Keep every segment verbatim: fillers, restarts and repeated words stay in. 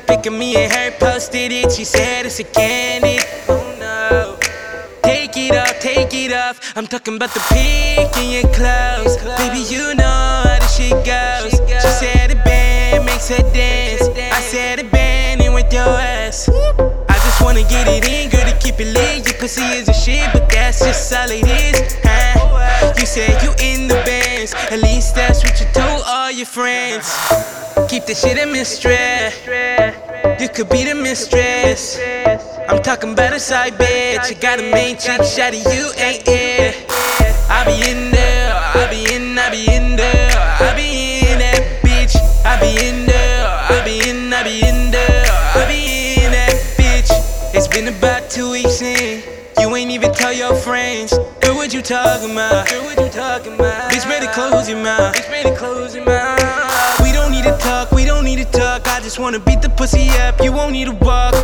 pic of me and her, posted it. She said it's a candid. Oh no. Take it off, take it off. I'm talking about the pic in your clothes. Baby, you know how this shit goes. She said the band makes her dance. I said the band in with your ass. I just wanna get it in, girl, to keep it lit. Your pussy is a shit, but that's just all it is. Huh? You said you in the bands. At least that's what you told all your friends. Keep the shit a mystery. You could be the mistress. I'm talking about a side bitch. You got a main chick, shawty, you ain't it. I be in there, I be in, I be in there, I be in that bitch. I be in there, I be in, I be in there, I be in that bitch. It's been about two weeks in, you ain't even tell your friends. Girl, what you talking about? Girl, what you talking about? Bitch, better close your mouth. Bitch, better close your mouth. We don't need to talk, we don't need to talk. I just wanna beat the pussy up, you won't need to walk.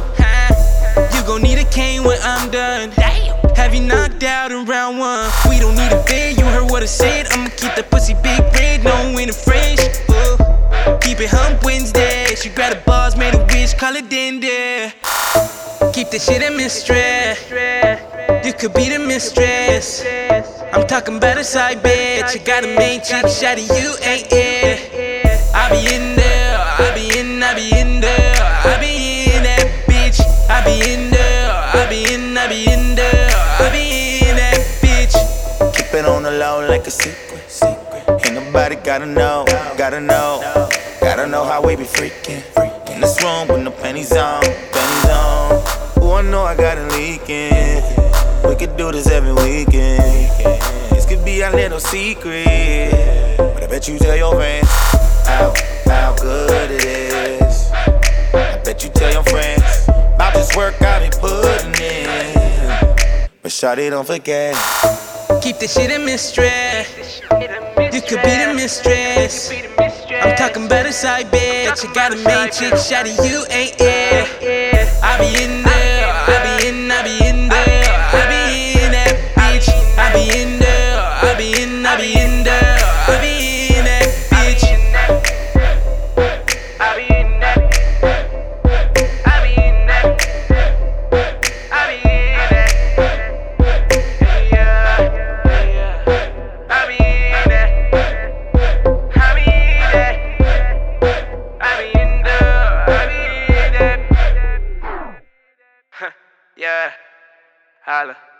You gon' need a cane when I'm done. Have you knocked out in round one? We don't need a bed, you heard what I said. I'ma keep the pussy big red, no winter fresh. Ooh. Keep it hump Wednesday. She grab the balls, made a wish, call it dinner. Keep the shit a mystery. You could be the mistress. I'm talking about a side bitch. You got a main chick, shawty, you ain't it. I be in there, I be in, I be in there, I be in that bitch. I be in there, I be in, I be in there, I be in that bitch. Keep it on the low like a secret, secret. Ain't nobody gotta know, gotta know, gotta know how we be freaking. In this room with no panties on, panties on. Ooh, I know I got it leaking. We could do this every weekend. This could be our little secret, but I bet you tell your friends how, how good it is. I bet you tell your friends about this work I be putting in. But shawty, don't forget, keep the shit a mystery. You could be the mistress. I'm talking about a side bitch. You got a main chick, shawty, you ain't it. I be in there, I be in, I be in there, I be in that bitch. I be in there, I be in, I be in there, I be in that bitch. I be in that, I be in that, I be in that, yeah, yeah. I be in that, I be in that, I be in there, I be in that. Yeah, holla.